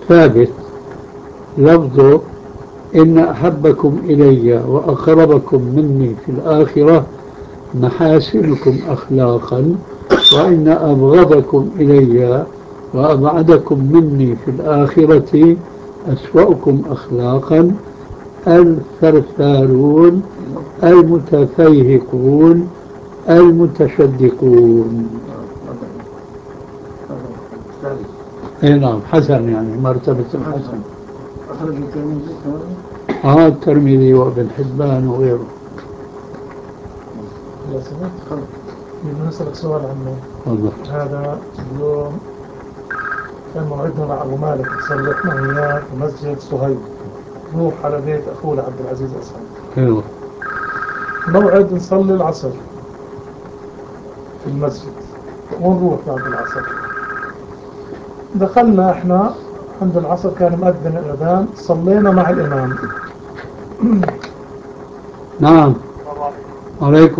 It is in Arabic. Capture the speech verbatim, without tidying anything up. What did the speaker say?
ثابت لفظه إن أحبكم إلي وأقربكم مني في الآخرة محاسنكم أخلاقا، وإن أبغضكم إلي وأبعدكم مني في الآخرة أسوأكم أخلاقا الثرثارون المتفيهقون المتشدقون. اي نعم، حسن، يعني مرتبة الحسن. أخرج الترمذي كمان. اه الترمذي وابن حبان وغيره. لو سمحت بدي أسألك سؤال عنه. والله هذا اليوم كان موعدنا مع أبو مالك نصلي إحنا وياه في مسجد صهيب، نروح على بيت أخوه عبد العزيز أسعد. ايوه. موعد نصلي العصر في المسجد ونروح بعد العصر. دخلنا إحنا عند العصر، كان مؤذن الأذان، صلينا مع الإمام. نعم. عليكم